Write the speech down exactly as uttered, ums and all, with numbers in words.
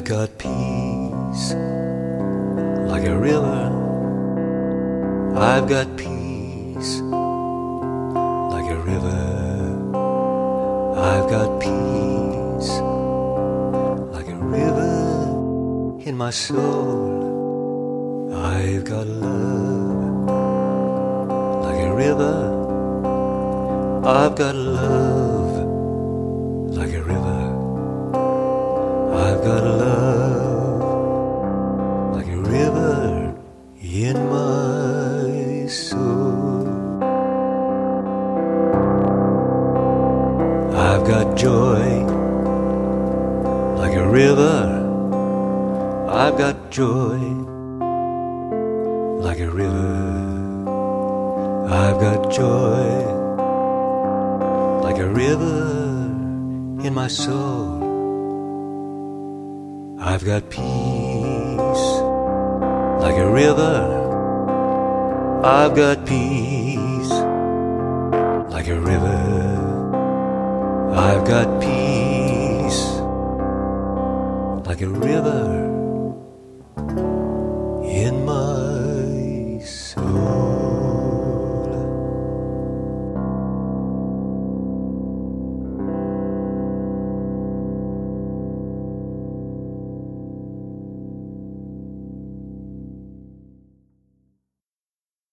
got peace like a river. I've got peace like a river. I've got peace like a river in my soul. I've got love like a river. I've got love like a river. I've got love like a river in my soul. I've got joy like a river. I've got joy like a river. I've got joy like a river in my soul. I've got peace like a river. I've got peace like a river. I've got peace like a river in my